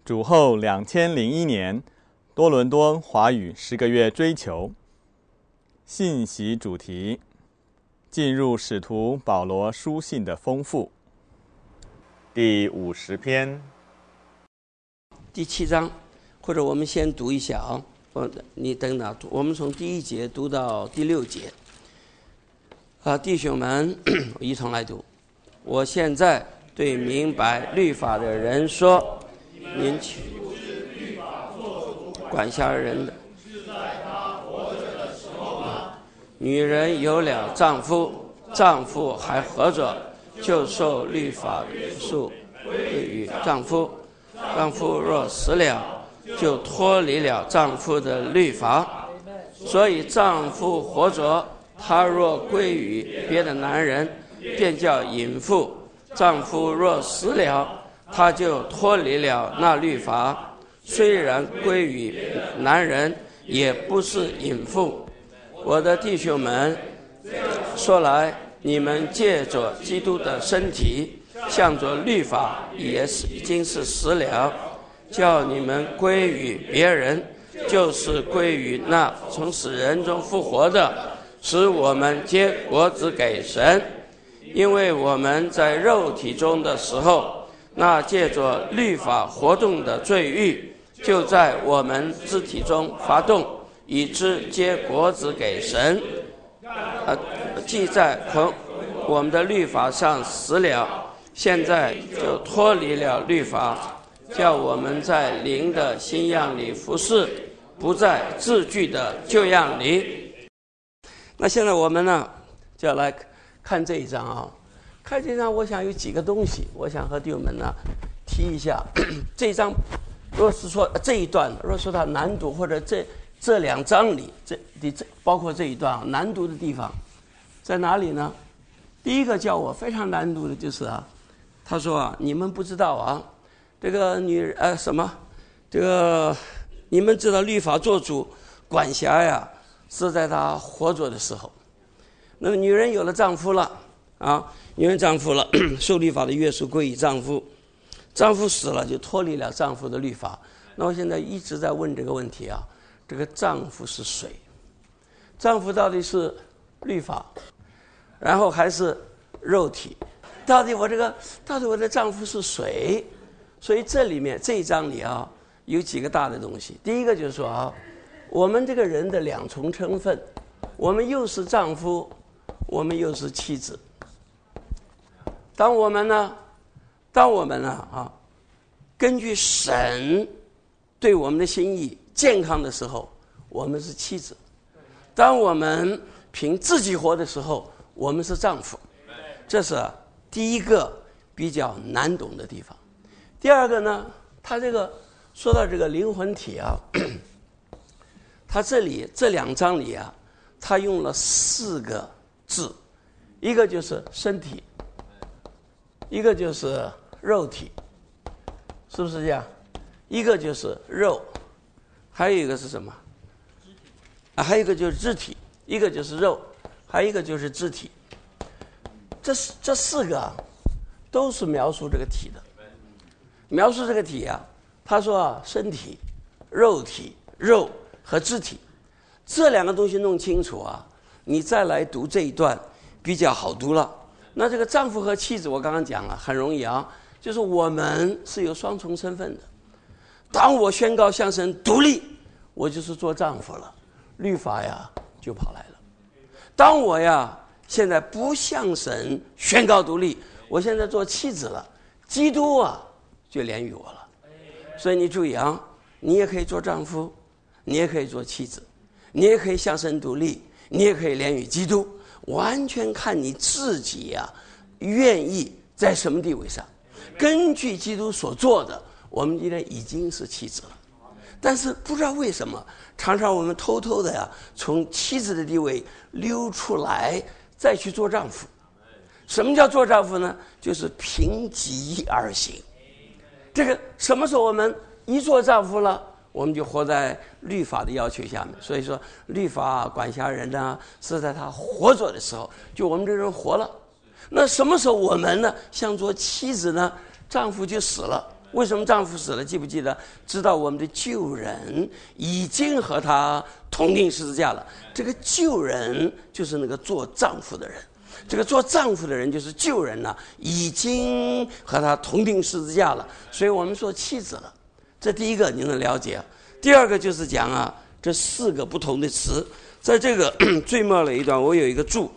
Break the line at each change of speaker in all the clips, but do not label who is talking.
主后2001年，多伦多华语10个月追求信息主题，进入使徒保罗书信的丰富。第50篇，
第7章，或者我们先读一下啊。你等等，我们从第1节读到第6节。弟兄们，一同来读。我现在对明白律法的人说，您岂不是律法做主管辖人的？是在他活着的时候吗？女人有了丈夫，丈夫还活着，就受律法的约束，归于丈夫。丈夫若死了，就脱离了丈夫的律法。所以丈夫活着，他若归于别的男人，便叫淫妇。丈夫若死了，他就脱离了那律法，虽然归于男人，也不是淫妇。我的弟兄们，说来，你们借着基督的身体，向着律法也已经是死了，叫你们归于别人，就是归于那从死人中复活的，使我们结果子给神。因为我们在肉体中的时候，那借着律法活动的罪欲，就在我们肢体中发动，以致结果子给神。既在我们的律法上死了，现在就脱离了律法，叫我们在灵的新样里服侍，不在字句的旧样里。那现在我们呢，就要来看这一章啊。看这一章，我想有几个东西，我想和弟兄们呢提一下。这一章，若是说这一段，若说它难读，或者这2章里，这包括这一段啊，难读的地方在哪里呢？第一个叫我非常难读的就是啊，他说啊，你们不知道啊，这个这个你们知道律法做主管辖呀，是在他活着的时候。那么女人有了丈夫了啊，女人丈夫了，受律法的约束归于丈夫，丈夫死了就脱离了丈夫的律法。那我现在一直在问这个问题啊，这个丈夫是谁？丈夫到底是律法，然后还是肉体？到底我的丈夫是谁？所以这里面这一章里啊，有几个大的东西。第一个就是说啊，我们这个人的2重身份，我们又是丈夫，我们又是妻子。当我们呢啊，根据神对我们的心意健康的时候，我们是妻子；当我们凭自己活的时候，我们是丈夫。这是第一个比较难懂的地方。第二个呢，他这个说到这个灵魂体啊，他这2章里啊，他用了4个字，一个就是身体，一个就是肉体，是不是这样？一个就是肉，还有一个是什么？还有一个就是肢体，一个就是肉，还有一个就是肢体。这4个都是描述这个体的。描述这个体啊，他说啊，身体、肉体、肉和肢体这2个东西弄清楚啊，你再来读这一段比较好读了。那这个丈夫和妻子我刚刚讲了，很容易啊，就是我们是有双重身份的。当我宣告向神独立，我就是做丈夫了，律法呀就跑来了。当我呀现在不向神宣告独立，我现在做妻子了，基督啊就连于我了。所以你注意啊，你也可以做丈夫，你也可以做妻子，你也可以向神独立，你也可以连于基督，完全看你自己呀愿意在什么地位上。根据基督所做的，我们今天已经是妻子了。但是不知道为什么，常常我们偷偷的呀从妻子的地位溜出来，再去做丈夫。什么叫做丈夫呢？就是凭己而行。这个什么时候我们一做丈夫了，我们就活在律法的要求下面。所以说律法管辖人呢，是在他活着的时候，就我们这个人活了。那什么时候我们呢像做妻子呢，丈夫就死了， 为什么丈夫死了？记不记得？知道我们的旧人已经和他同定十字架了。这个旧人就是那个做丈夫的人，这个做丈夫的人就是旧人了，已经和他同定十字架了。所以我们说妻子了。这第一个你能了解。第二个就是讲这4个不同的词，在这个最末了一段，我有一个注，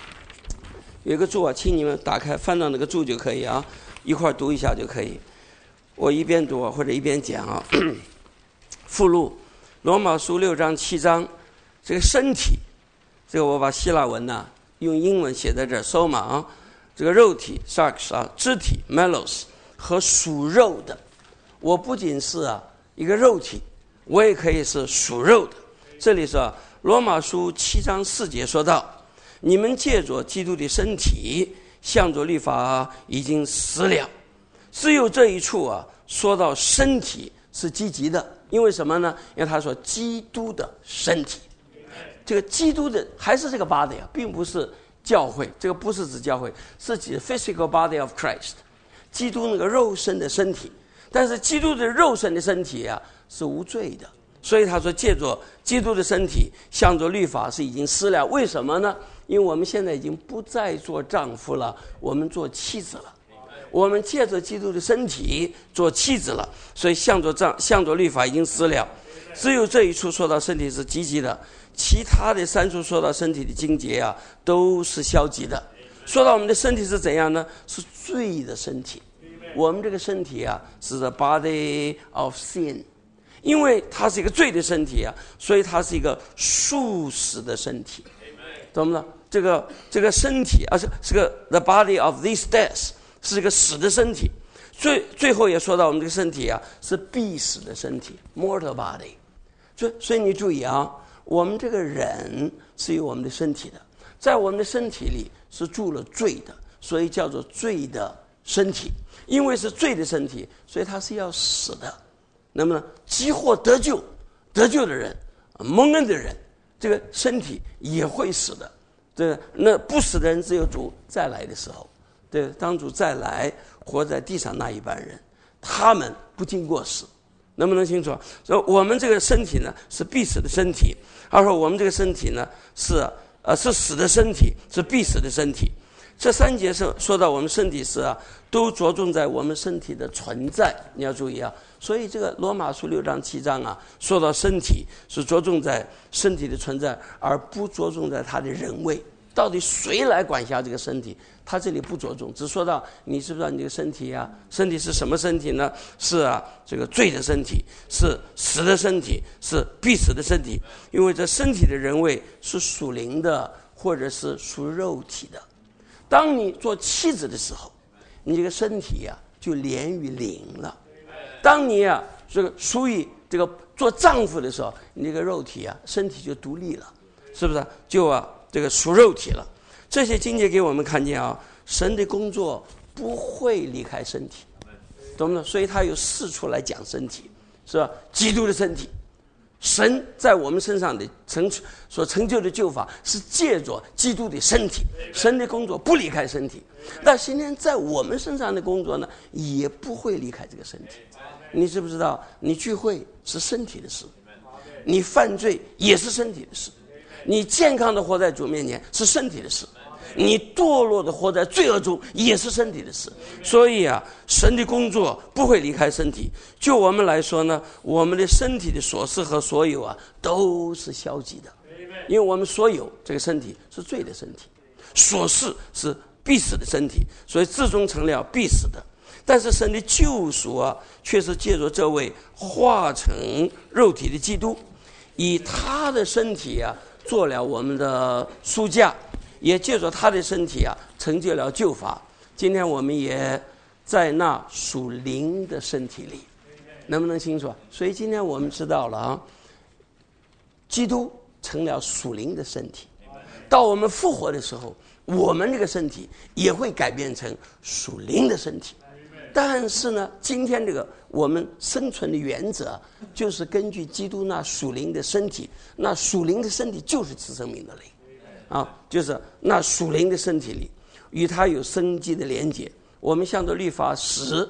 请你们打开翻到那个注就可以一块读一下就可以。我一边读或者一边讲附录罗马书6章7章，这个身体，这个我把希腊文用英文写在这儿 soma 这个肉体 sarx 肢体 melos 和属肉的。我不仅是一个肉体，我也可以是属肉的。这里说罗马书7章4节说到，你们借着基督的身体向着律法已经死了。只有这一处说到身体是积极的，因为什么呢？因为他说基督的身体，这个基督的还是这个 body 并不是教会，这个不是指教会，是指 physical body of Christ， 基督那个肉身的身体。但是基督的肉身的身体是无罪的，所以他说借着基督的身体向着律法是已经死了。为什么呢？因为我们现在已经不再做丈夫了，我们做妻子了。我们借着基督的身体做妻子了，所以向着律法已经死了。只有这一处说到身体是积极的，其他的3处说到身体的经节都是消极的。说到我们的身体是怎样呢？是罪的身体。我们这个身体是 the body of sin， 因为它是一个罪的身体所以它是一个属死的身体，懂吗？这个身体是个 the body of this death， 是一个死的身体。最后也说到我们这个身体是必死的身体 mortal body。所以你注意我们这个人是有我们的身体的，在我们的身体里是住了罪的，所以叫做罪的身体。因为是罪的身体，所以他是要死的。那么即或得救的人，蒙恩的人，这个身体也会死的。对，那不死的人只有主再来的时候。对，当主再来，活在地上那一般人，他们不经过死。能不能清楚？所以我们这个身体呢是必死的身体，而说我们这个身体呢是死的身体，是必死的身体。这3节说到我们身体是都着重在我们身体的存在，你要注意所以这个罗马书6章7章说到身体是着重在身体的存在，而不着重在它的人位。到底谁来管辖这个身体？他这里不着重，只说到你知不知道你这个身体身体是什么身体呢？是这个罪的身体，是死的身体，是必死的身体。因为这身体的人位是属灵的，或者是属肉体的。当你做妻子的时候，你这个身体就连于灵了。当你这个属于这个做丈夫的时候，你这个肉体身体就独立了，是不是？就这个属肉体了。这些经节给我们看见神的工作不会离开身体，懂吗？所以他有4处来讲身体，是吧？基督的身体，神在我们身上的所成就的救法是借着基督的身体，神的工作不离开身体。但今天在我们身上的工作呢，也不会离开这个身体。你知不知道？你聚会是身体的事，你犯罪也是身体的事，你健康的活在主面前是身体的事，你堕落的活在罪恶中也是身体的事。所以神的工作不会离开身体。就我们来说呢，我们的身体的所思和所有都是消极的，因为我们所有这个身体是罪的身体，所事是必死的身体，所以至终成了必死的。但是神的救赎却是借着这位化成肉体的基督，以他的身体做了我们的赎价，也借着他的身体成就了救法。今天我们也在那属灵的身体里，能不能清楚？所以今天我们知道了基督成了属灵的身体，到我们复活的时候，我们这个身体也会改变成属灵的身体。但是呢，今天这个我们生存的原则就是根据基督那属灵的身体，那属灵的身体就是赐生命的灵就是那属灵的身体里与它有生机的连结。我们向着律法死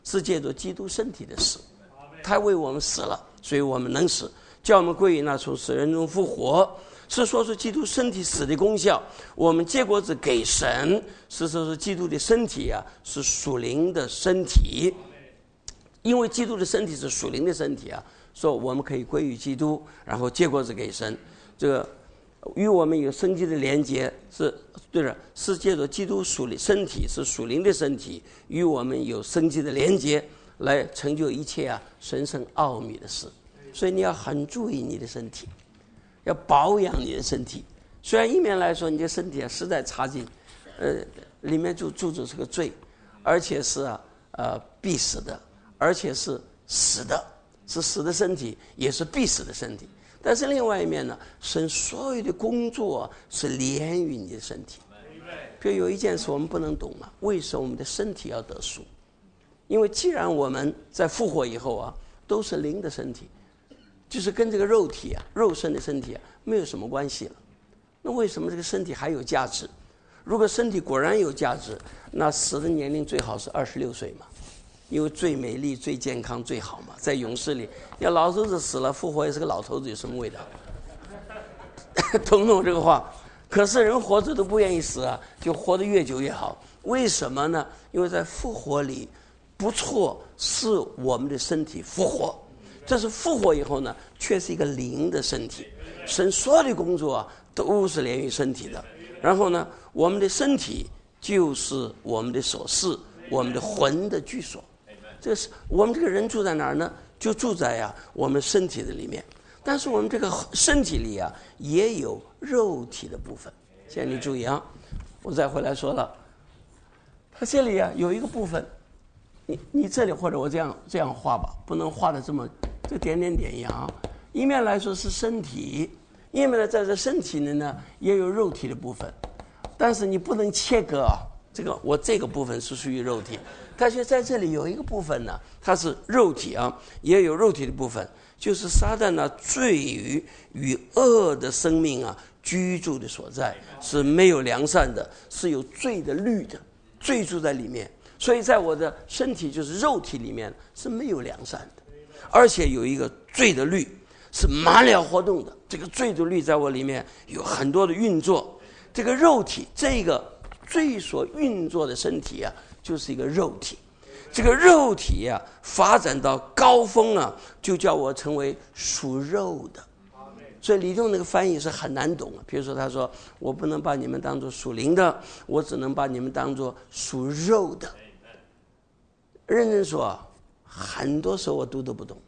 是借着基督身体的死，他为我们死了，所以我们能死，叫我们归于那从死人中复活，是说是基督身体死的功效。我们结果子给神，是说是基督的身体啊，是属灵的身体，因为基督的身体是属灵的身体啊，说我们可以归于基督，然后结果子给神。这个与我们有生机的连接是对的，是借着基督属灵身体是属灵的身体，与我们有生机的连接，来成就一切啊神圣奥秘的事。所以你要很注意你的身体，要保养你的身体。虽然一面来说你的身体啊实在差劲，里面住着是个罪，而且是必死的，而且是死的，是死的身体，也是必死的身体。但是另外一面呢，神所有的工作是连于你的身体。比如有一件事我们不能懂啊，为什么我们的身体要得赎？因为既然我们在复活以后啊，都是灵的身体，就是跟这个肉体啊、肉身的身体啊没有什么关系了。那为什么这个身体还有价值？如果身体果然有价值，那死的年龄最好是26岁嘛。因为最美丽、最健康、最好嘛，在勇士里，要老头子死了，复活也是个老头子，有什么味道？懂不懂这个话？可是人活着都不愿意死啊，就活得越久越好。为什么呢？因为在复活里，不错是我们的身体复活，这是复活以后呢，却是一个灵的身体。神所有的工作啊，都是连于身体的。然后呢，我们的身体就是我们的所事，我们的魂的居所。这是我们这个人住在哪儿呢？就住在我们身体的里面。但是我们这个身体里也有肉体的部分。现在你注意啊，我再回来说了，它这里有一个部分，你这里或者我这样画吧，不能画的这点点点一样啊。一面来说是身体，一面呢在这身体里呢也有肉体的部分，但是你不能切割啊。我这个部分是属于肉体，但是在这里有一个部分呢，它是肉体啊，也有肉体的部分，就是撒旦呢罪与恶的生命啊居住的所在，是没有良善的，是有罪的律的，罪住在里面。所以在我的身体就是肉体里面是没有良善的，而且有一个罪的律是满了活动的。这个罪的律在我里面有很多的运作，这个肉体这个罪所运作的身体就是一个肉体。这个肉体发展到高峰就叫我成为属肉的。所以李仲那个翻译是很难懂。比如说他说我不能把你们当作属灵的，我只能把你们当作属肉的。认真说很多时候我读都不懂，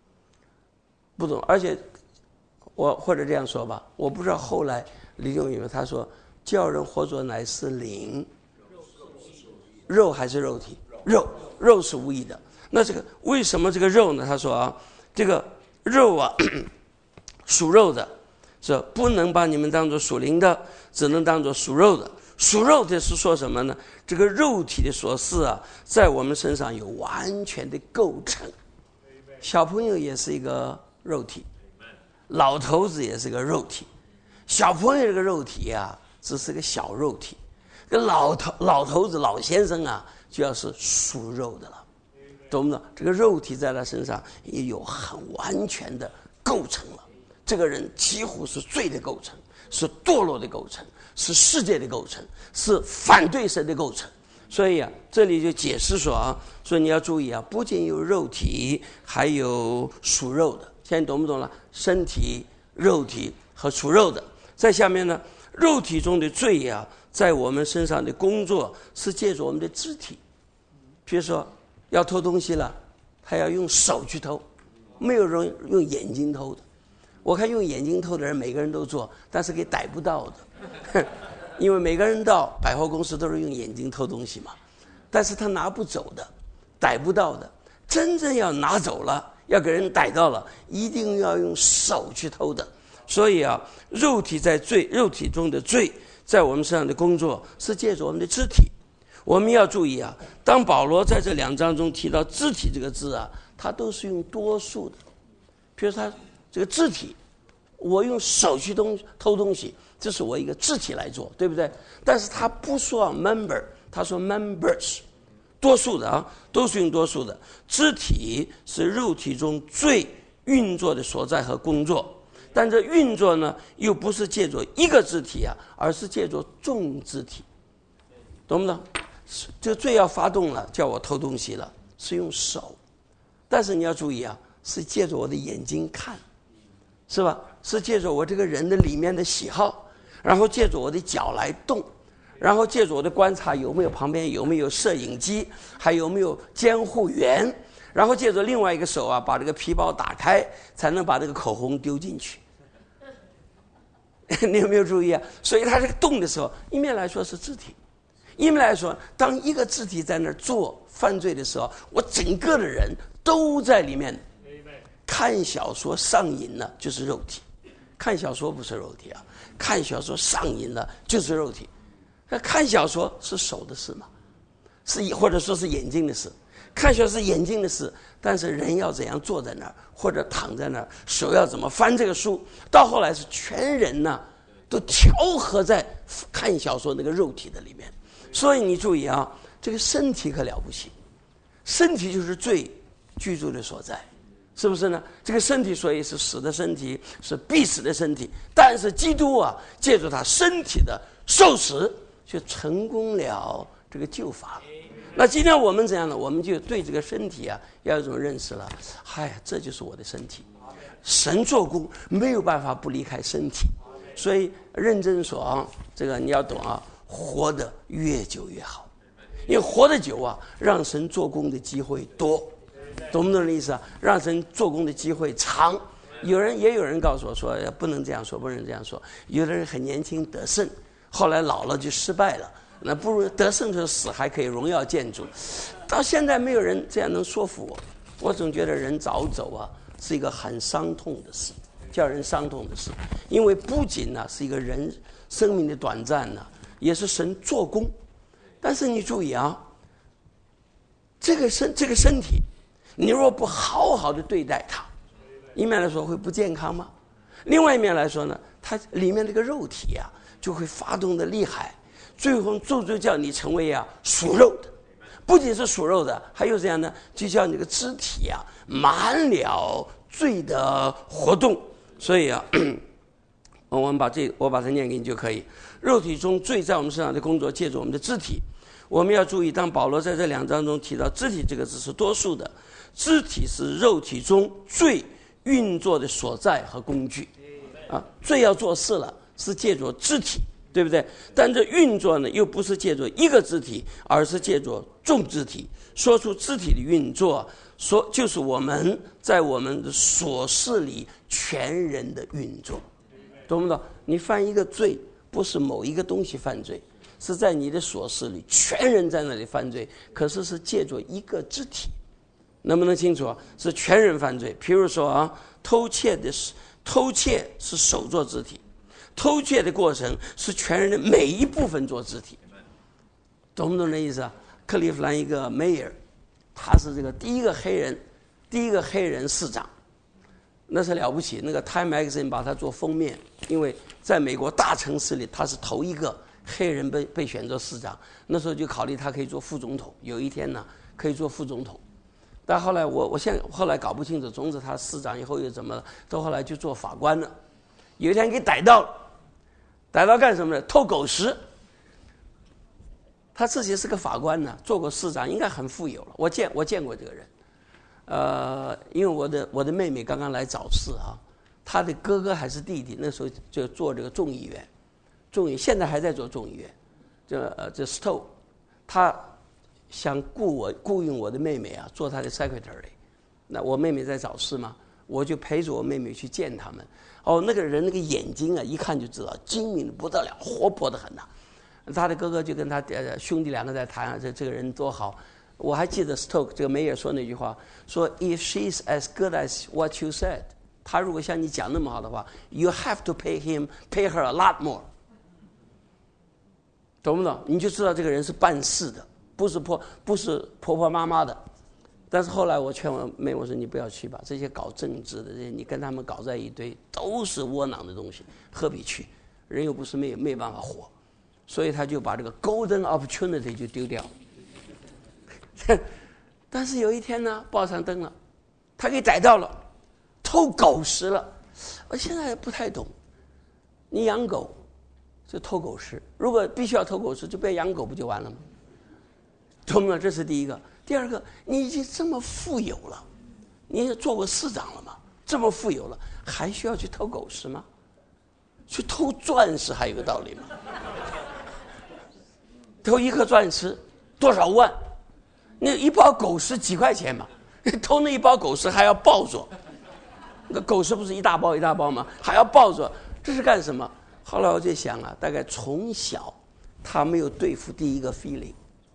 而且我或者这样说吧，我不知道后来李仲因为他说叫人活着乃是灵，肉还是肉体？肉是无益的。那这个为什么这个肉呢？他说这个肉属肉的，是不能把你们当作属灵的，只能当作属肉的。属肉的是说什么呢？这个肉体的所事在我们身上有完全的构成。小朋友也是一个肉体，老头子也是个肉体。小朋友这个肉体只是个小肉体，跟老头子老先生就要是属肉的了，懂不懂？这个肉体在他身上也有很完全的构成了。这个人几乎是罪的构成，是堕落的构成，是世界的构成，是反对神的构成。所以这里就解释说所以你要注意不仅有肉体，还有属肉的。现在你懂不懂了？身体、肉体和属肉的。在下面呢，肉体中的罪在我们身上的工作是借助我们的肢体。比如说要偷东西了，他要用手去偷，没有人用眼睛偷的。我看用眼睛偷的人每个人都做，但是给逮不到的因为每个人到百货公司都是用眼睛偷东西嘛，但是他拿不走的，逮不到的。真正要拿走了，要给人逮到了，一定要用手去偷的。所以肉体中的罪在我们身上的工作是借助我们的肢体。我们要注意当保罗在这2章中提到肢体这个字他都是用多数的。比如他这个肢体，我用手去偷东西，这是我一个肢体来做，对不对？但是他不说member，他说 members， 多数的啊，都是用多数的。肢体是肉体中最运作的所在和工作，但这运作呢，又不是借着一个肢体啊，而是借着众肢体，懂不懂？这罪要发动了，叫我偷东西了，是用手，但是你要注意啊，是借着我的眼睛看，是吧？是借着我这个人的里面的喜好，然后借着我的脚来动，然后借着我的观察旁边有没有摄影机，还有没有监护员，然后借着另外一个手啊，把这个皮包打开，才能把这个口红丢进去。你有没有注意啊？所以它这个动的时候，一面来说是肢体，一面来说，当一个肢体在那儿做犯罪的时候，我整个的人都在里面。看小说上瘾了就是肉体，看小说不是肉体啊，看小说上瘾了就是肉体。看小说是手的事嘛，或者说是眼睛的事。看小说是眼睛的事，但是人要怎样坐在那儿，或者躺在那儿，手要怎么翻这个书，到后来是全人呢都调和在看小说那个肉体的里面。所以你注意啊，这个身体可了不起，身体就是罪居住的所在，是不是呢？这个身体所以是死的身体，是必死的身体，但是基督啊，借助他身体的受死，就成功了这个救法。那今天我们怎样呢？我们就对这个身体啊要有一种认识了。这就是我的身体，神做工没有办法不离开身体，所以认真说啊，这个你要懂啊，活得越久越好，因为活得久啊，让神做工的机会多，懂不懂的意思啊？让神做工的机会长。也有人告诉我说，不能这样说，不能这样说。有的人很年轻得胜，后来老了就失败了。那不如得胜就死，还可以荣耀建筑。到现在没有人这样能说服我。我总觉得人早走啊，是一个很伤痛的事，叫人伤痛的事。因为不仅呢是一个人生命的短暂呢，也是神做工。但是你注意啊，这个身体，你若不好好的对待它，一面来说会不健康吗？另外一面来说呢，它里面这个肉体啊，就会发动的厉害。最后就叫你成为属肉的，不仅是属肉的，还有这样呢，就叫你这个肢体啊满了罪的活动。所以啊，我把它念给你就可以。肉体中罪在我们身上的工作，借助我们的肢体。我们要注意，当保罗在这2章中提到肢体这个字是多数的，肢体是肉体中罪运作的所在和工具啊，罪要做事了，是借助肢体。对不对？但这运作呢，又不是借助一个肢体，而是借助众肢体。说出肢体的运作，就是我们在我们的琐事里全人的运作，懂不懂？你犯一个罪，不是某一个东西犯罪，是在你的琐事里全人在那里犯罪，可是是借助一个肢体，能不能清楚？是全人犯罪。譬如说啊，偷窃是手做肢体。偷窃的过程是全人的每一部分做肢体，懂不懂这意思啊？克利夫兰一个 mayor， 他是这个第一个黑人市长，那是了不起。那个 Time Magazine 把他做封面，因为在美国大城市里他是头一个黑人被选做市长。那时候就考虑他可以做副总统，有一天呢可以做副总统。但后来后来搞不清楚，总之他市长以后又怎么了？到后来就做法官了。有一天给逮到了。逮到干什么呢？偷狗食。他自己是个法官呢，做过市长，应该很富有了。我见过这个人，因为我的妹妹刚刚来早市啊，她的哥哥还是弟弟，那时候就做这个众议员，现在还在做众议员。这 Stowe， 他想雇佣我的妹妹啊，做他的 secretary。那我妹妹在早市嘛，我就陪着我妹妹去见他们。那个人那个眼睛啊，一看就知道精明的不得了，活泼的很呐。他的哥哥就跟他兄弟2个在谈这个人多好。我还记得 Stoke 这个梅尔说那句话，说 If she's as good as what you said， 他如果像你讲那么好的话 ，you have to pay her a lot more， 懂不懂？你就知道这个人是办事的，不是婆婆妈妈的。但是后来我劝我妹，我说你不要去吧，这些搞政治的，这些你跟他们搞在一堆，都是窝囊的东西，何必去？人又不是没办法活，所以他就把这个 golden opportunity 就丢掉， 但是有一天呢，报上登了，他给逮到了，偷狗食了。我现在不太懂，你养狗就偷狗食，如果必须要偷狗食，就不要养狗不就完了吗？懂吗？这是第一个。第二个，你已经这么富有了，你也做过市长了吗？这么富有了，还需要去偷狗食吗？去偷钻石还有个道理吗？偷一颗钻石多少万？那一包狗食几块钱嘛？偷那一包狗食还要抱着，那个狗食不是一大包一大包吗？还要抱着，这是干什么？后来我就想啊，大概从小他没有对付第一个 feeling，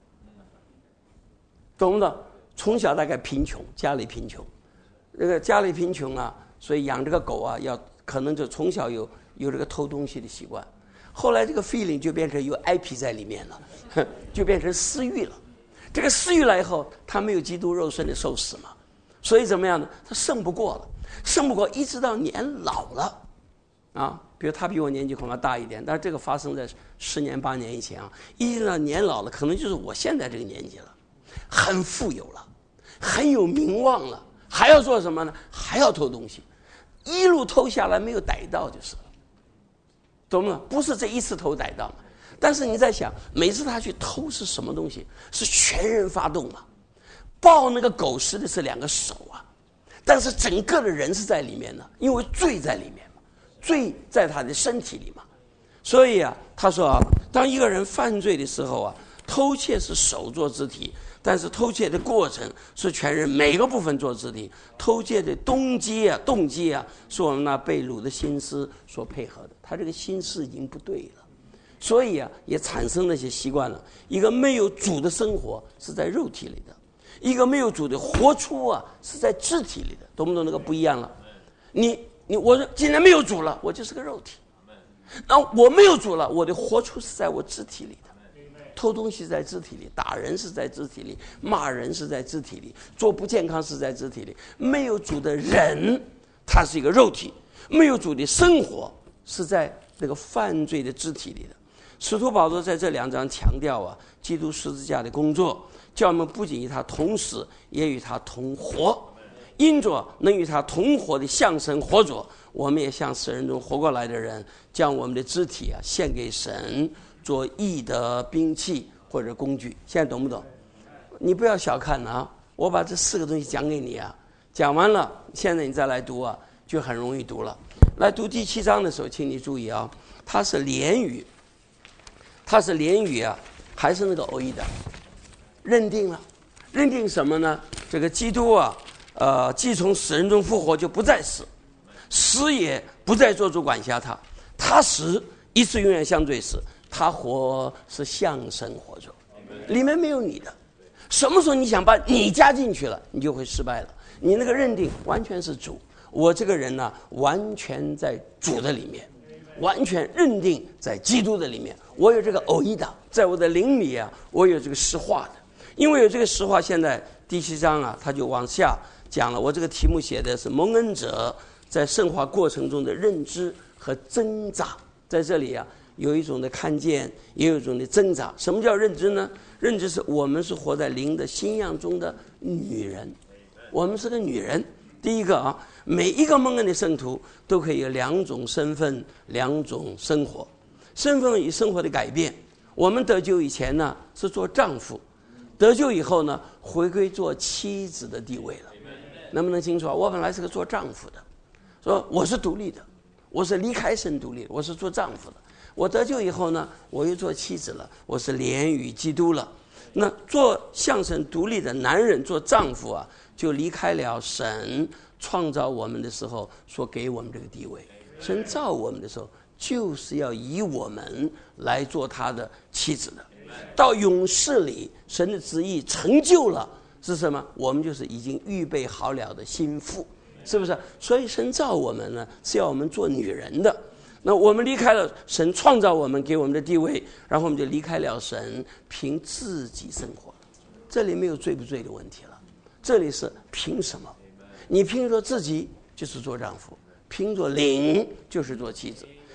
懂不懂？从小大概贫穷，家里贫穷，这个家里贫穷啊，所以养这个狗啊，可能就从小有这个偷东西的习惯。后来这个 feeling 就变成有 IP 在里面了，就变成私欲了。这个私欲来以后，他没有基督肉身的受死嘛，所以怎么样呢？他胜不过了，胜不过，一直到年老了，啊，比如他比我年纪恐怕大一点，但是这个发生在10年8年以前啊，一直到年老了，可能就是我现在这个年纪了，很富有了，很有名望了，还要做什么呢？还要偷东西，一路偷下来没有逮到就是了，懂吗？不是这一次偷逮到嘛。但是你在想，每次他去偷是什么东西？是全人发动嘛？抱那个狗食的是2个手啊，但是整个的人是在里面的，因为罪在里面嘛，罪在他的身体里嘛。所以啊，他说啊，当一个人犯罪的时候啊，偷窃是手做肢体，但是偷窃的过程是全人每个部分做肢体。偷窃的动机啊，是我们那被掳的心思所配合的。他这个心思已经不对了。所以啊，也产生那些习惯了。一个没有主的生活是在肉体里的，一个没有主的活出啊是在肢体里的，懂不懂？那个不一样了。我既然没有主了，我就是个肉体。那我没有主了，我的活出是在我肢体里的。偷东西在肢体里，打人是在肢体里，骂人是在肢体里，做不健康是在肢体里。没有主的人，他是一个肉体；没有主的生活是在那个犯罪的肢体里的。使徒保罗在这2章强调啊，基督十字架的工作，叫我们不仅与他同死，也与他同活。因着能与他同活的向神活着，我们也像死人中活过来的人，将我们的肢体啊献给神，做义的兵器或者工具。现在懂不懂？你不要小看啊，我把这4个东西讲给你啊，讲完了，现在你再来读啊，就很容易读了。来读第7章的时候，请你注意啊，它是连语。它是连语啊，还是那个偶义的？认定了，认定什么呢？这个基督啊，既从死人中复活，就不再死，死也不再做主管辖他。他死一次永远向罪死，他活是向神活着，里面没有你的。什么时候你想把你加进去了，你就会失败了。你那个认定完全是主，我这个人呢，完全在主的里面。完全认定在基督的里面，我有这个偶义的，在我的灵里啊，我有这个实化的。因为有这个实化，现在第7章啊，他就往下讲了。我这个题目写的是蒙恩者在圣化过程中的认知和挣扎。在这里啊，有一种的看见，也有一种的挣扎。什么叫认知呢？认知是我们是活在灵的新样中的女人，我们是个女人。第一个啊，每一个蒙恩的圣徒都可以有2种身份，2种生活，身份与生活的改变。我们得救以前呢是做丈夫，得救以后呢回归做妻子的地位了。能不能清楚啊？我本来是个做丈夫的，说我是独立的，我是离开神独立的，我是做丈夫的。我得救以后呢，我又做妻子了，我是连与基督了。那做向神独立的男人，做丈夫啊，就离开了神创造我们的时候所给我们这个地位。神造我们的时候，就是要以我们来做他的妻子的。到永世里，神的旨意成就了，是什么？我们就是已经预备好了的心腹，是不是？所以神造我们呢，是要我们做女人的。那我们离开了神创造我们给我们的地位，然后我们就离开了神，凭自己生活。这里没有罪不罪的问题了，这里是凭什么？你凭着自己就是做丈夫，凭着灵就是做妻子。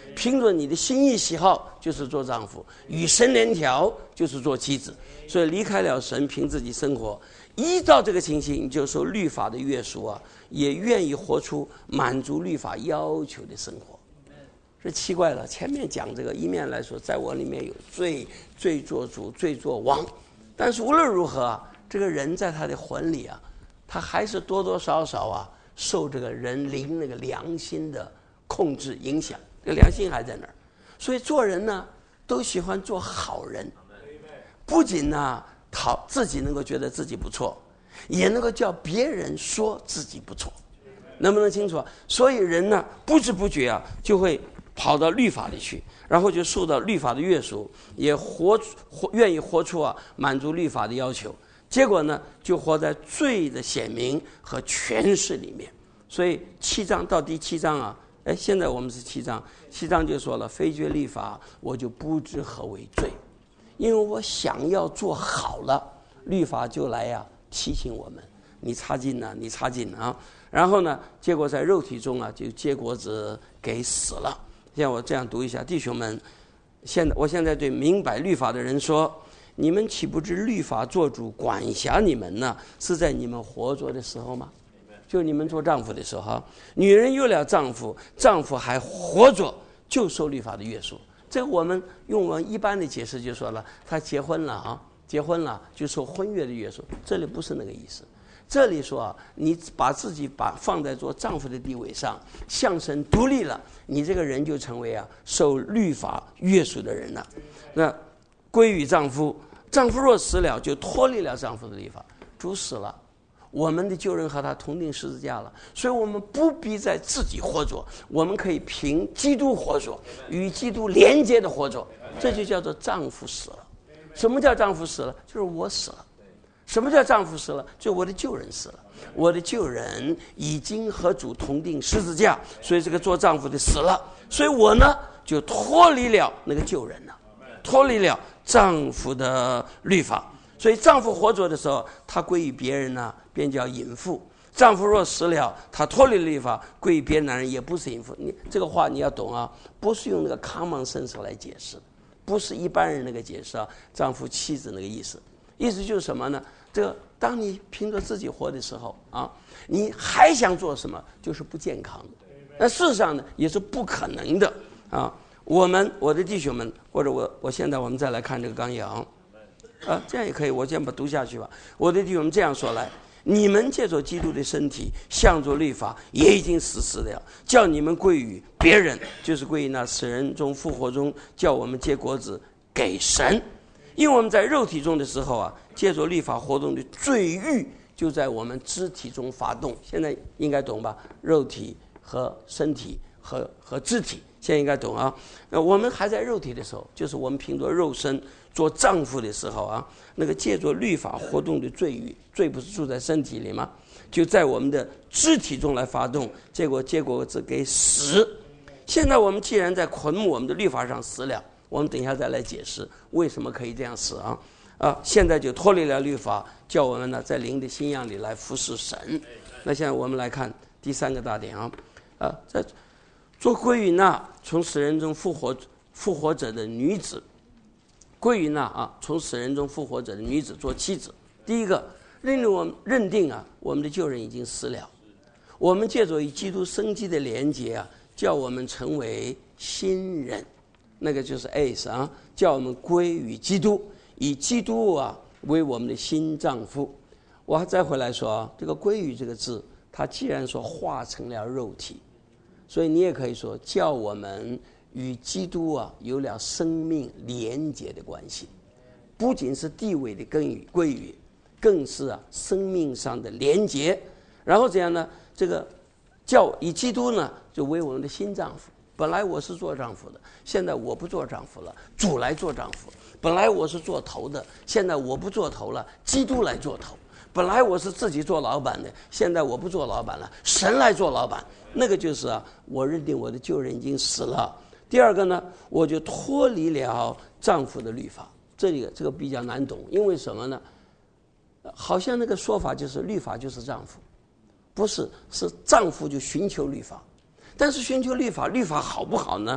凭着你的心意喜好就是做丈夫，与神联调就是做妻子。所以离开了神，凭自己生活，依照这个情形，你就受律法的约束啊，也愿意活出满足律法要求的生活。这奇怪了，前面讲这个一面来说，在我里面有罪，罪做主，罪做王，但是无论如何啊，这个人在他的魂里啊，他还是多多少少啊受这个人灵那个良心的控制影响，这个良心还在那儿。所以做人呢，都喜欢做好人，不仅呢自己能够觉得自己不错，也能够叫别人说自己不错，能不能清楚啊？所以人呢，不知不觉啊，就会跑到律法里去，然后就受到律法的约束，也愿意活出啊满足律法的要求。结果呢，就活在罪的显明和权势里面。所以7章到第7章啊，现在我们是7章，7章就说了，非绝律法，我就不知何为罪。因为我想要做好了，律法就来呀提醒我们，你差劲了，你差劲了啊！然后呢，结果在肉体中啊，就结果子给死了。像我这样读一下，弟兄们，我现在对明白律法的人说，你们岂不知律法做主管辖你们呢？是在你们活着的时候吗？就你们做丈夫的时候，女人有了丈夫，丈夫还活着，就受律法的约束。这个我们用我们一般的解释就说了，他结婚了啊，结婚了就受婚约的约束。这里不是那个意思，这里说啊，你把自己放在做丈夫的地位上，向神独立了，你这个人就成为啊受律法约束的人了。那归于丈夫，丈夫若死了，就脱离了丈夫的律法。主死了，我们的旧人和他同定十字架了，所以我们不必再自己活着，我们可以凭基督活着，与基督连接的活着，这就叫做丈夫死了。什么叫丈夫死了？就是我死了。什么叫丈夫死了？就我的旧人死了，我的旧人已经和主同定十字架，所以这个做丈夫的死了，所以我呢就脱离了那个旧人了，脱离了丈夫的律法。所以丈夫活着的时候，他归于别人呢，便叫淫妇；丈夫若死了，他脱离律法，归于别的男人，也不是淫妇。你这个话你要懂啊，不是用那个 common sense 来解释，不是一般人那个解释啊，丈夫妻子那个意思。意思就是什么呢？这个当你凭着自己活的时候啊，你还想做什么，就是不健康的。那事实上呢，也是不可能的啊。我的弟兄们，或者我现在我们再来看这个纲要啊，这样也可以，我先把它读下去吧。我的弟兄们这样说来，你们借着基督的身体，向着律法也已经死了，叫你们归于别人，就是归于那死人中复活中，叫我们结果子给神。因为我们在肉体中的时候啊，借着律法活动的罪欲就在我们肢体中发动。现在应该懂吧？肉体和身体和肢体，现在应该懂啊。我们还在肉体的时候，就是我们凭着肉身做丈夫的时候啊，那个借着律法活动的罪欲，罪不是住在身体里吗？就在我们的肢体中来发动，结果子给死。现在我们既然在捆绑我们的律法上死了，我们等一下再来解释为什么可以这样死啊！现在就脱离了律法，叫我们呢在灵的信仰里来服侍神。那现在我们来看第3个大点在做归于那从死人中复活者的女子，归于那从死人中复活者的女子做妻子。第一个，认定我们的旧人已经死了，我们借着与基督生机的连结叫我们成为新人。那个就是 ACE 叫我们归于基督，以基督为我们的新丈夫。我还再回来说这个归于这个字，它既然说化成了肉体，所以你也可以说叫我们与基督有了生命连结的关系，不仅是地位的归于，更是生命上的连结。然后怎样呢？这个叫以基督呢就为我们的新丈夫。本来我是做丈夫的，现在我不做丈夫了，主来做丈夫。本来我是做头的，现在我不做头了，基督来做头。本来我是自己做老板的，现在我不做老板了，神来做老板。那个就是我认定我的旧人已经死了。第二个呢，我就脱离了丈夫的律法。这个比较难懂，因为什么呢？好像那个说法就是律法就是丈夫，不是，是丈夫就寻求律法。但是寻求律法好不好呢？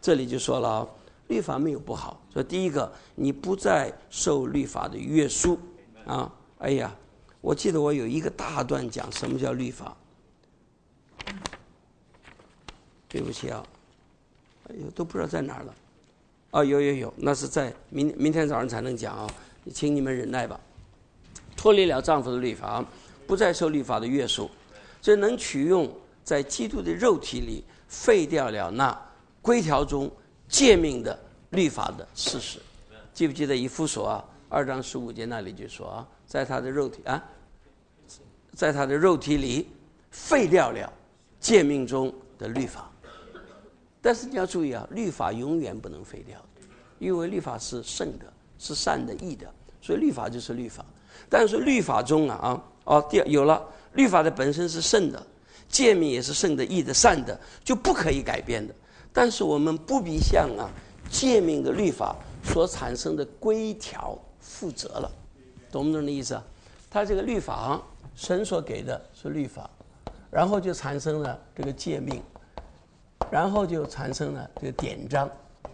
这里就说了律法没有不好。所以第一个，你不再受律法的约束啊。哎呀，我记得我有一个大段讲什么叫律法。对不起啊，哎呦，都不知道在哪儿了。哦，有，那是在明天早上才能讲啊，请你们忍耐吧。脱离了丈夫的律法，不再受律法的约束，这能取用在基督的肉体里废掉了那规条中诫命的律法的事实。记不记得以弗所2章15节那里就说在他的肉体里废掉了诫命中的律法。但是你要注意律法永远不能废掉，因为律法是圣的，是善的、义的，所以律法就是律法。但是律法中有了律法的本身是圣的，诫命也是圣的、义的、善的，就不可以改变的。但是我们不必向诫命的律法所产生的规条负责了，懂不懂的意思他这个律法神所给的是律法，然后就产生了这个诫命，然后就产生了这个典章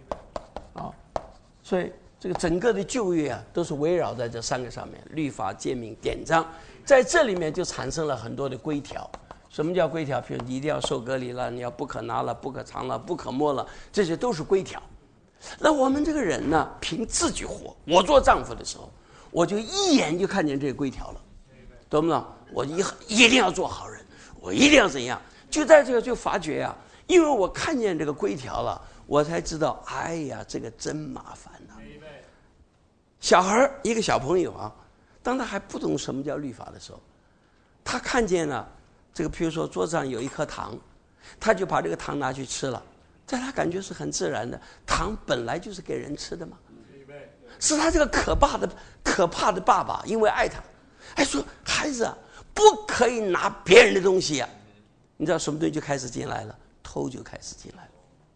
所以这个整个的旧约都是围绕在这3个上面，律法、诫命、典章，在这里面就产生了很多的规条。什么叫规条？比如你一定要受割礼了，你要不可拿了，不可藏了，不可摸了，这些都是规条。那我们这个人呢，凭自己活。我做丈夫的时候，我就一眼就看见这个规条了，懂不懂？我一定要做好人，我一定要怎样？就在这个就发觉因为我看见这个规条了，我才知道，哎呀，这个真麻烦小孩一个小朋友当他还不懂什么叫律法的时候，他看见了这个，譬如说桌子上有一颗糖，他就把这个糖拿去吃了，在他感觉是很自然的，糖本来就是给人吃的嘛。是他这个可怕的爸爸，因为爱他，还说孩子不可以拿别人的东西你知道什么东西就开始进来了？偷就开始进来了，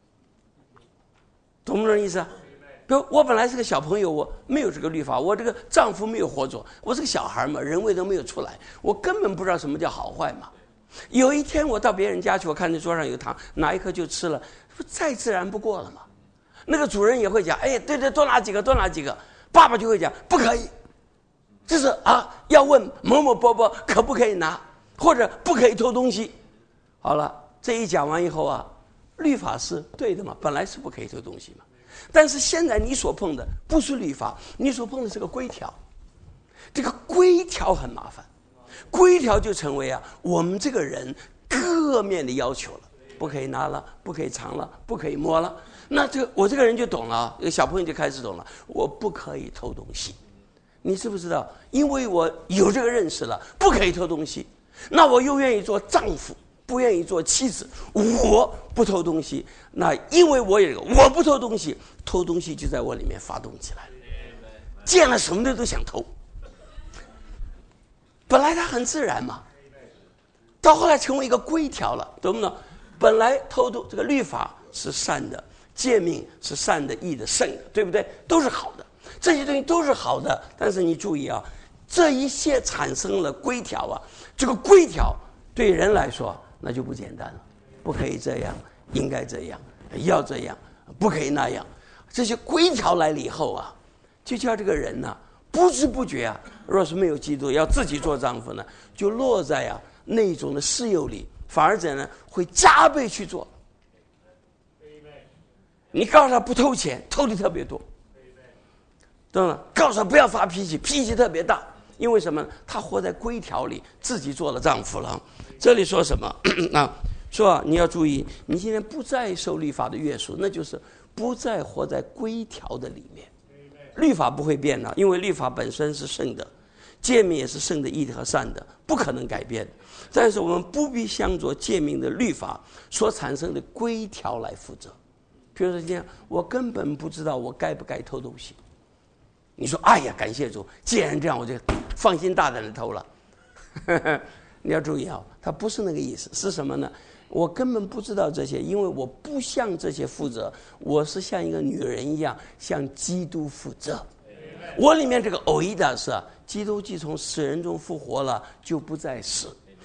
懂不懂意思比如我本来是个小朋友，我没有这个律法，我这个丈夫没有活着，我是个小孩嘛，人味都没有出来，我根本不知道什么叫好坏嘛。有一天我到别人家去，我看见桌上有糖，拿一颗就吃了，再自然不过了嘛。那个主人也会讲，哎，对，多拿几个，多拿几个。爸爸就会讲，不可以，就是要问某某伯伯可不可以拿，或者不可以偷东西。好了，这一讲完以后律法是对的嘛，本来是不可以偷东西嘛。但是现在你所碰的不是律法，你所碰的是个规条，这个规条很麻烦，规条就成为我们这个人各面的要求了，不可以拿了，不可以藏了，不可以摸了。那我这个人就懂了，小朋友就开始懂了，我不可以偷东西。你知不知道？因为我有这个认识了，不可以偷东西，那我又愿意做丈夫，不愿意做妻子，我不偷东西。那因为我有我不偷东西，偷东西就在我里面发动起来了，见了什么的都想偷。本来它很自然嘛，到后来成为一个规条了，懂不懂？本来偷这个律法是善的，诫命是善的、义的、圣的，对不对？都是好的，这些东西都是好的。但是你注意这一切产生了规条这个规条对人来说那就不简单了，不可以这样，应该这样，要这样，不可以那样。这些规条来了以后就叫这个人不知不觉若是没有基督，要自己做丈夫呢，就落在那种的私有里，反而怎样呢？会加倍去做。你告诉他不偷钱，偷的特别多，懂吗？告诉他不要发脾气，脾气特别大，因为什么？他活在规条里，自己做了丈夫了。这里说什么说你要注意，你今天不再受律法的约束，那就是不再活在规条的里面。律法不会变的，因为律法本身是圣的，诫命也是圣的、义的和善的，不可能改变的。但是我们不必向着诫命的律法所产生的规条来负责。比如说今天我根本不知道我该不该偷东西，你说哎呀感谢主，既然这样我就放心大胆的偷了你要注意他不是那个意思，是什么呢？我根本不知道这些，因为我不向这些负责，我是像一个女人一样向基督负责。我里面这个偶一的是基督既从死人中复活了，就不再死，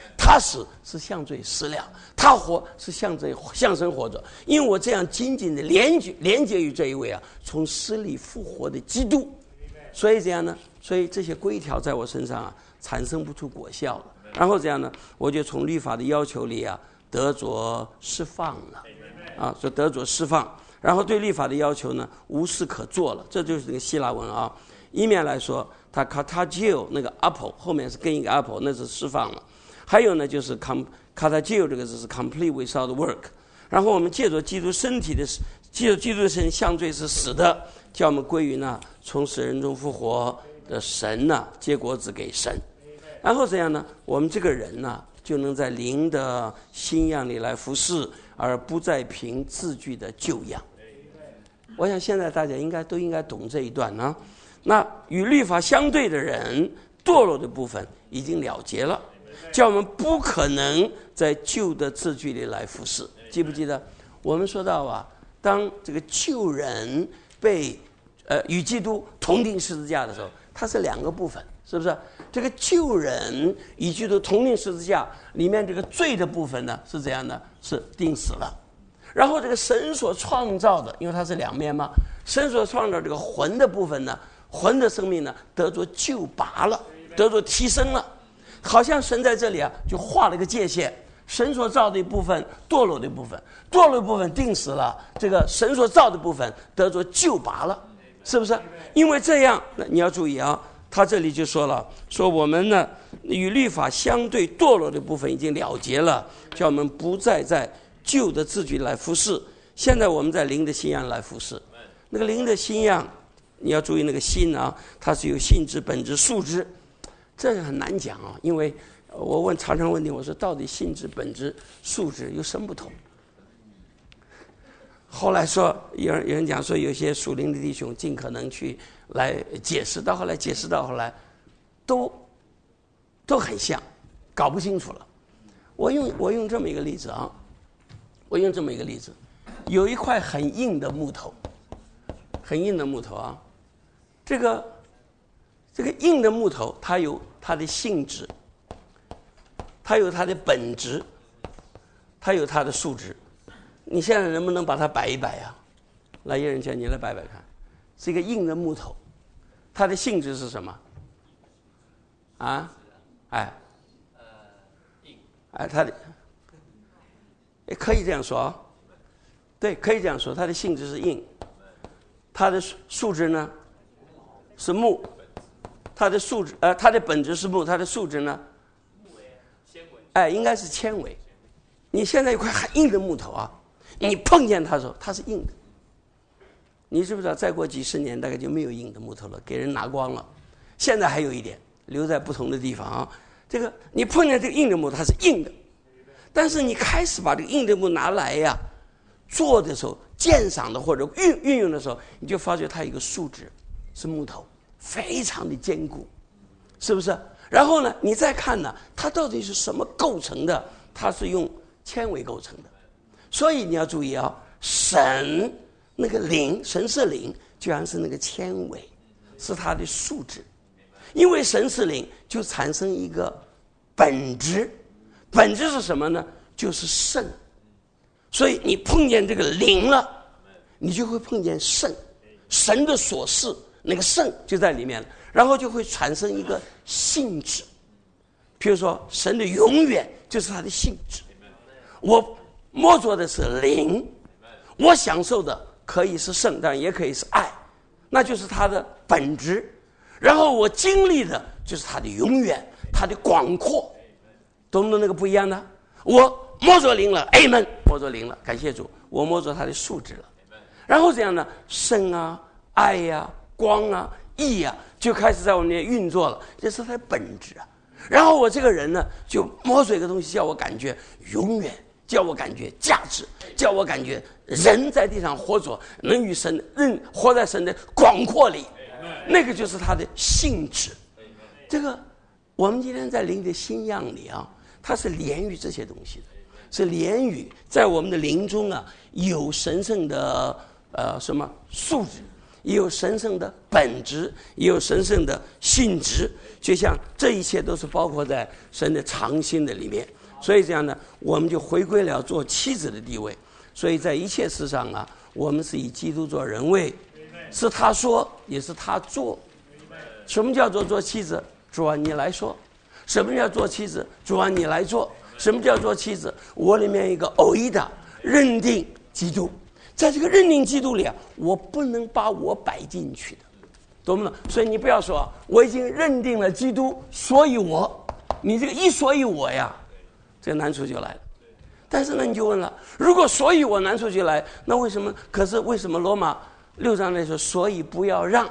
他死是向罪死了，他活是向生活着。因为我这样紧紧的连接于这一位从死里复活的基督，所以这样呢，所以这些规条在我身上产生不出果效了。然后这样呢，我就从律法的要求里得着释放了就得着释放。然后对律法的要求呢，无事可做了，这就是这个希腊文一面来说，它 katagio 那个 apple 后面是跟一个 apple， 那是释放了。还有呢，就是 katagio 这个字是 complete without work。然后我们借着基督身体的，借着基督的身向罪是死的，叫我们归于从死人中复活的神结果子给神。然后这样呢，我们这个人就能在灵的新样里来服侍，而不再凭字句的旧样。我想现在大家都应该懂这一段呢。那与律法相对的人，堕落的部分已经了结了，叫我们不可能在旧的字句里来服侍。记不记得我们说到当这个旧人被与基督同钉十字架的时候，它是两个部分，是不是？这个旧人与基督同钉十字架里面这个罪的部分呢是怎样的？是钉死了。然后这个神所创造的，因为它是两面嘛，神所创造这个魂的部分呢，魂的生命呢得着救拔了，得着提升了。好像神在这里就画了个界限，神所造的一部分，堕落的一部分，堕落的部分钉死了，这个神所造的部分得着救拔了，是不是？因为这样，你要注意他这里就说了，说我们呢与律法相对堕落的部分已经了结了，叫我们不再在旧的字句来服侍。现在我们在灵的新样来服侍。那个灵的新样，你要注意那个新它是有性质、本质、素质，这个很难讲因为我常常问你，我说到底性质、本质、素质有什么不同？后来说有人讲说，有些属灵的弟兄尽可能去来解释，到后来都很像，搞不清楚了。我用这么一个例子有一块很硬的木头，这个硬的木头，它有它的性质，它有它的本质，它有它的素质。你现在能不能把它摆一摆来，叶仁谦，你来摆摆看。是一个硬的木头，它的性质是什么？它的可以这样说对，可以这样说，它的性质是硬，它的素质呢是木，它的素质它的本质是木，它的素质呢应该是纤维。你现在有块很硬的木头你碰见它的时候，它是硬的。你知不知道，再过几十年大概就没有硬的木头了，给人拿光了。现在还有一点留在不同的地方这个你碰见这个硬的木头，它是硬的，但是你开始把这个硬的木拿来做的时候，鉴赏的或者运用的时候，你就发觉它有一个素质是木头，非常的坚固，是不是？然后呢，你再看它到底是什么构成的？它是用纤维构成的。所以你要注意神那个灵，神是灵，就像是那个纤维，是它的素质。因为神是灵，就产生一个本质，本质是什么呢？就是圣。所以你碰见这个灵了，你就会碰见圣，神的所示，那个圣就在里面了，然后就会产生一个性质。比如说神的永远就是他的性质，我摸着的是灵，我享受的可以是圣，但也可以是爱，那就是他的本质。然后我经历的就是他的永远，他的广阔，懂不懂那个不一样的？我摸着灵了 Amen， 摸着灵了，感谢主，我摸着他的素质了。然后这样呢，圣爱光义就开始在我们里面运作了，这是他的本质然后我这个人呢，就摸着一个东西，叫我感觉永远，叫我感觉价值，叫我感觉人在地上活着能与神活在神的广阔里，那个就是他的性质。这个我们今天在灵的新样里它是连于这些东西的，是连于在我们的灵中有神圣的什么素质， 也有神圣的本质，也有神圣的性质，就像这一切都是包括在神的常心的里面。所以这样呢，我们就回归了做妻子的地位。所以在一切事上啊，我们是以基督做人位，是他说也是他做。什么叫做妻子？主啊，你来说。什么叫做妻子？主啊，你来做。什么叫做妻子？我里面一个偶一的认定基督，在这个认定基督里啊，我不能把我摆进去的，懂不懂？所以你不要说我已经认定了基督，所以你这个一所以我呀，这个难处就来了。但是呢，你就问了，如果所以我难处就来，那为什么？可是为什么罗马6章那说，所以不要让？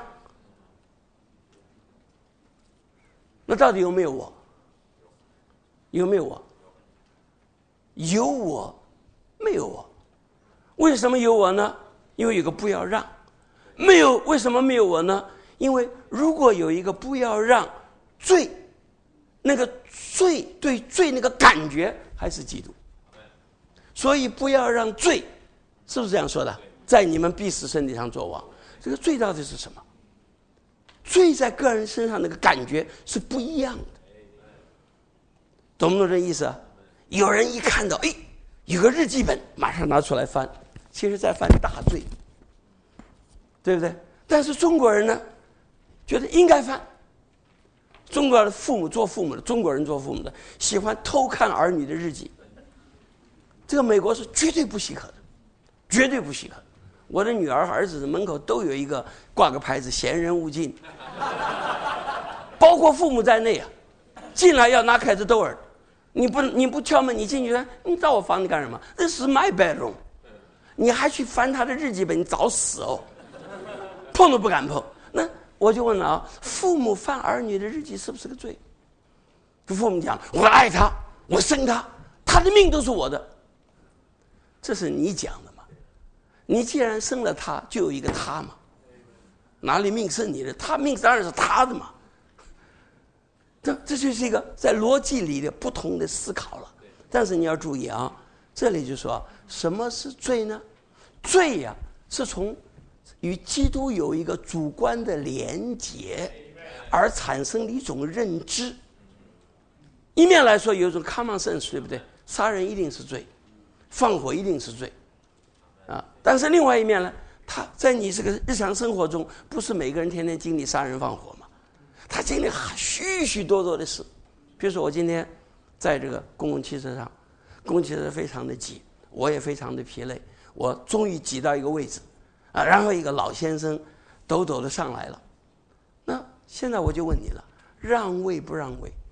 那到底有没有我？有没有我？有我，没有我。为什么有我呢？因为有个不要让。没有，为什么没有我呢？因为如果有一个不要让，罪，那个罪对罪那个感觉还是基督。所以不要让罪，是不是这样说的？在你们必死身体上作王。这个罪到底是什么？罪在个人身上那个感觉是不一样的，懂不懂这意思啊？有人一看到有个日记本，马上拿出来翻，其实在犯大罪，对不对？但是中国人呢，觉得应该犯。中国的做父母的中国人做父母的喜欢偷看儿女的日记，这个美国是绝对不许可的，绝对不许可。我的女儿和儿子的门口都有一个挂个牌子，闲人勿进，包括父母在内啊，进来要拿筷子逗儿。你不敲门，你进去，你到我房里干什么？ This is my bedroom。你还去翻他的日记本，你找死哦！碰都不敢碰。那我就问了啊，父母翻儿女的日记是不是个罪？父母讲，我爱他，我生他，他的命都是我的。这是你讲的嘛？你既然生了他，就有一个他嘛，哪里命是你的？他命当然是他的嘛。这就是一个在逻辑里的不同的思考了。但是你要注意啊，这里就说什么是罪呢？罪呀，是从与基督有一个主观的连结而产生的一种认知。一面来说有一种 common sense， 对不对？杀人一定是罪，放火一定是罪啊。但是另外一面呢，他在你这个日常生活中，不是每个人天天经历杀人放火吗？他经历许许多多的事。比如说我今天在这个公共汽车上，公共汽车非常的挤，我也非常的疲累，我终于挤到一个位置啊，然后一个老先生抖抖的上来了。那现在我就问你了，让位不让位？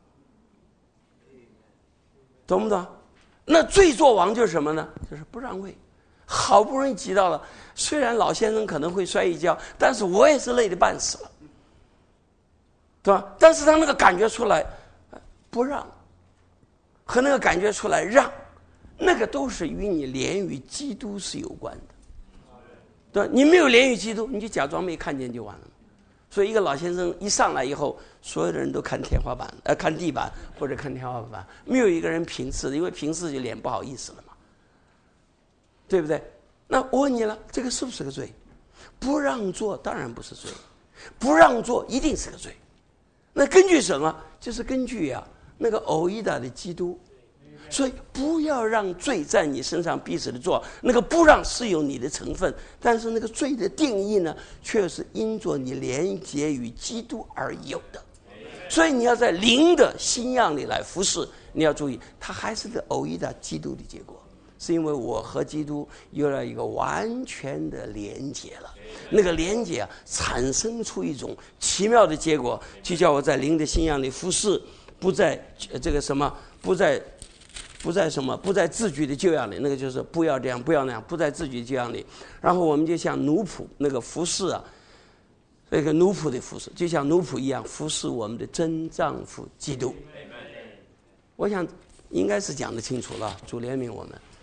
懂不懂？那罪作王就是什么呢？就是不让位。好不容易挤到了，虽然老先生可能会摔一跤，但是我也是累得半死了，对吧？但是他那个感觉出来不让，和那个感觉出来让，那个都是与你连于基督是有关的，对吧？你没有连于基督，你就假装没看见就完了。所以一个老先生一上来以后，所有的人都看天花板，看地板或者看天花板，没有一个人平视的，因为平视就脸不好意思了嘛，对不对？那我问你了，这个是不是个罪？不让座当然不是罪，不让座一定是个罪。那根据什么？就是根据那个偶一的基督。所以不要让罪在你身上逼死的做，那个不让是有你的成分，但是那个罪的定义呢，却是因着你连结于基督而有的。所以你要在灵的新样里来服侍，你要注意，它还是个偶一的基督的结果，是因为我和基督有了一个完全的连结了。那个连结产生出一种奇妙的结果，就叫我在灵的新样里服侍，不在这个什么，不在字句的旧样里，那个就是不要这样，不要那样，不在字句的旧样里。然后我们就像奴仆那个服侍啊，那个奴仆的服侍，就像奴仆一样服侍我们的真丈夫基督。我想应该是讲得清楚了，主怜悯我们。